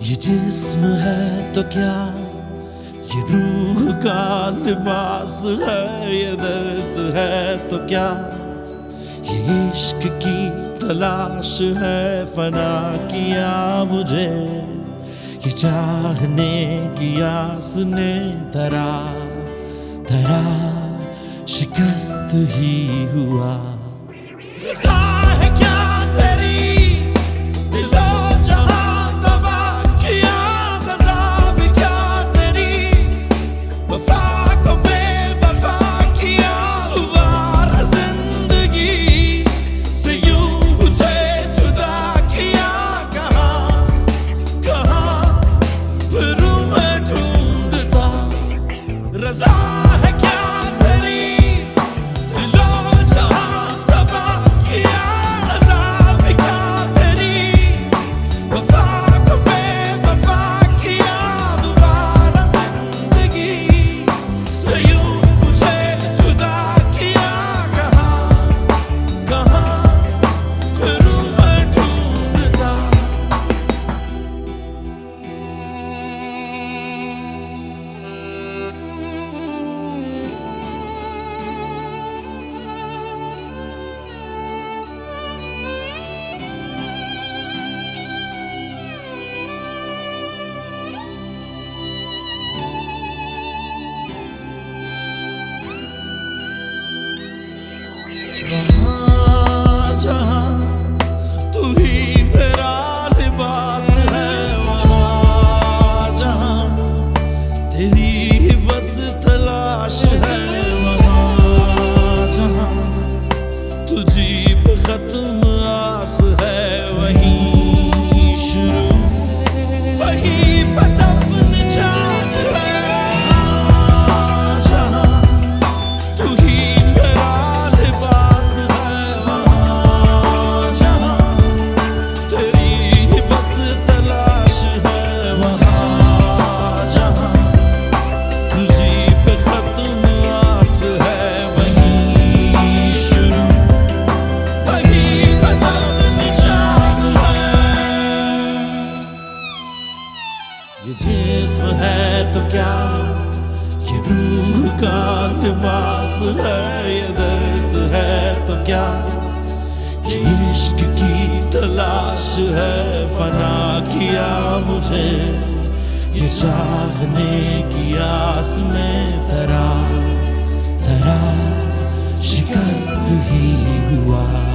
ये जिस्म है तो क्या, ये रूह का लिबास है, ये दर्द है तो क्या, ये इश्क की तलाश है। फना किया मुझे ये चाहने की आस ने, धरा धरा शिकस्त ही हुआ। तू ही मेरा लिबास है, वहाँ जहाँ तेरी ही बस तलाश है, वहाँ जहाँ तुझी पे खत्म आस है, वहीं शुरू वहीं पे दफन जान है। वहाँ जहाँ तू ही मेरा लिबास है, वहाँ जहाँ तेरी ही बस तलाश है, वहाँ जहाँ तुझी पे खत्म आस है, वहीं शुरू वहीं पे दफन जान है। ये जिस्म है तो क्या, ये रूह का लिबास है, ये दर्द है तो क्या, ये इश्क की तलाश है। फना किया मुझे ये चाहने की आस में, धरा धरा शिकस्त ही हुआ।